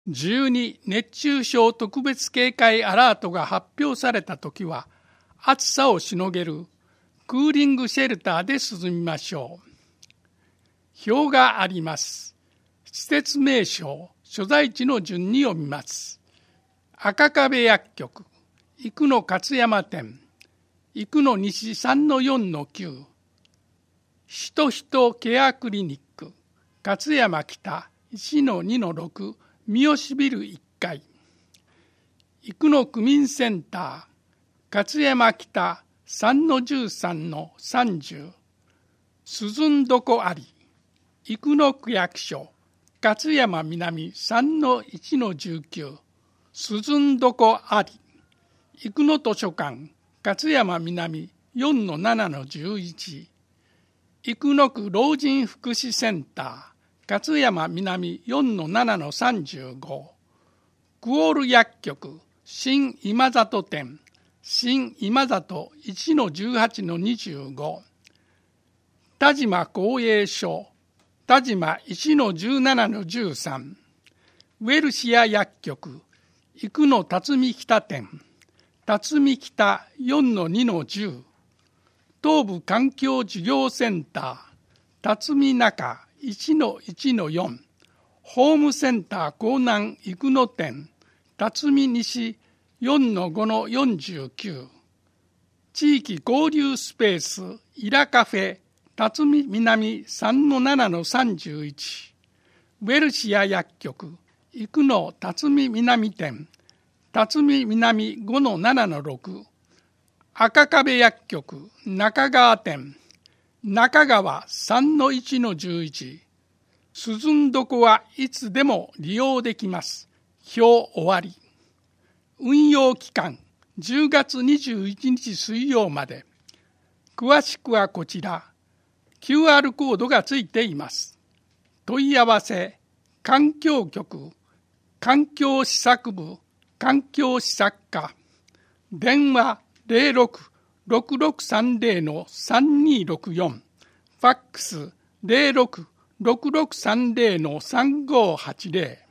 12熱中症特別警戒アラートが発表されたときは、暑さをしのげるクーリングシェルターで涼みましょう。表があります。施設名称、所在地の順に読みます。赤壁薬局、生野勝山店、生野西 3-4-9、ひとひとケアクリニック、勝山北 1-2-6、三好ビル1階、生野区民センター、勝山北 3-13-30、鈴んどこあり、生野区役所、勝山南 3-1-19、鈴んどこあり、生野図書館、勝山南 4-7-11、生野区老人福祉センター、勝山南 4-7-35、クオール薬局、新今里店、新今里 1-18-25、田島公営所、田島 1-17-13、ウェルシア薬局、生野辰巳北店、辰巳北 4-2-10、東部環境事業センター、辰巳中 1-1-4、ホームセンター江南生野店、辰巳西 4-5-49、地域交流スペースイラカフェ辰巳南 3-7-31、ウェルシア薬局、生野辰巳南店、辰巳南 5-7-6、赤壁薬局、中川店、中川 3-1-11、鈴んどこはいつでも利用できます。表終わり。運用期間、10月21日水曜まで。詳しくはこちら。QR コードがついています。問い合わせ、環境局、環境施策部、環境施策課。電話06-6630-3264、ファックス06-6630-3580。